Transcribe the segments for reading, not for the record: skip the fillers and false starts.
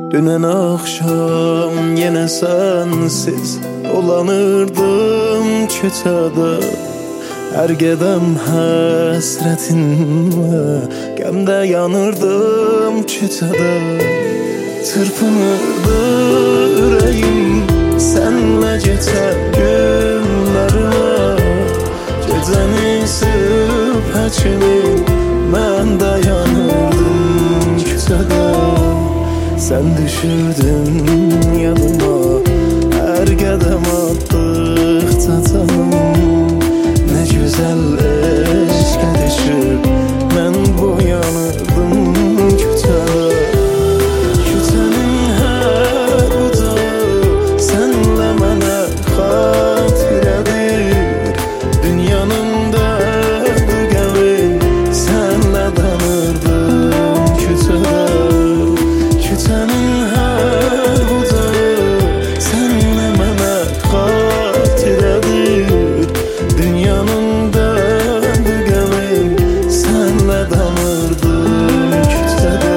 Dünen akşam yine sensiz dolanırdım küçede. Her gedem hasretinle gemde yanırdım küçede. Tırpınırdı yüreğim senle geçen günlerime. Geceni sübhe kimi ben dayanırdım küçede. Sen düşürdün yanıma her gedem attıkça canım. Ne güzel eşke düşüp ben boyanırdım küçede. Küçenin her bucağı senle mənə xatirədir. Dünyanın dərdi qəmin senle danırdım küçede. Küçenin her bucağı senle mənə xatirədir. Dünyanın dərdi qəmin senle danırdım küçede.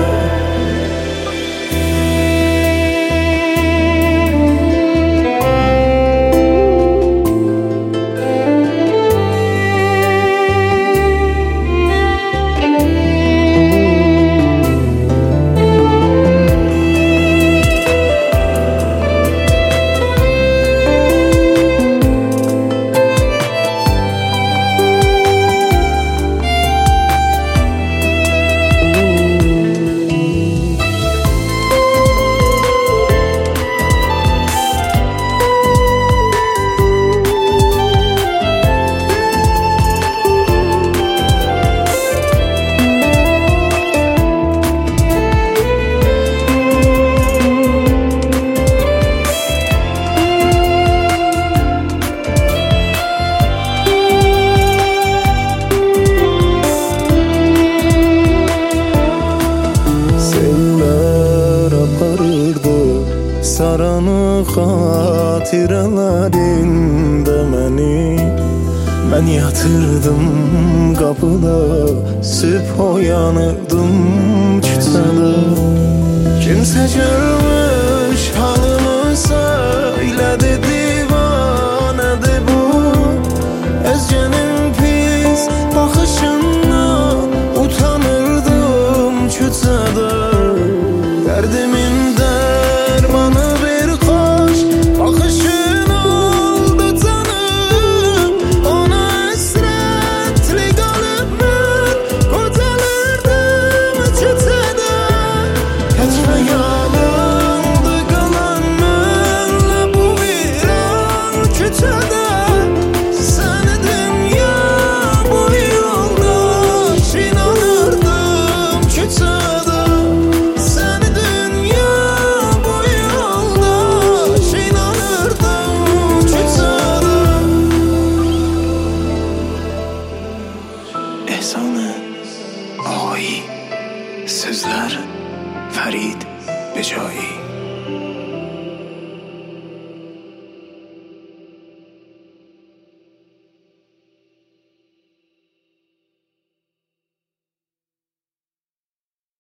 Saranı xatirələrində məni. Mən yatırdım qapıda, sübh oyanırdım küçədə. Kimsə görmüş halımı söylədi, divanədir bu. Özgənin pis baxışından utanırdım küçədə.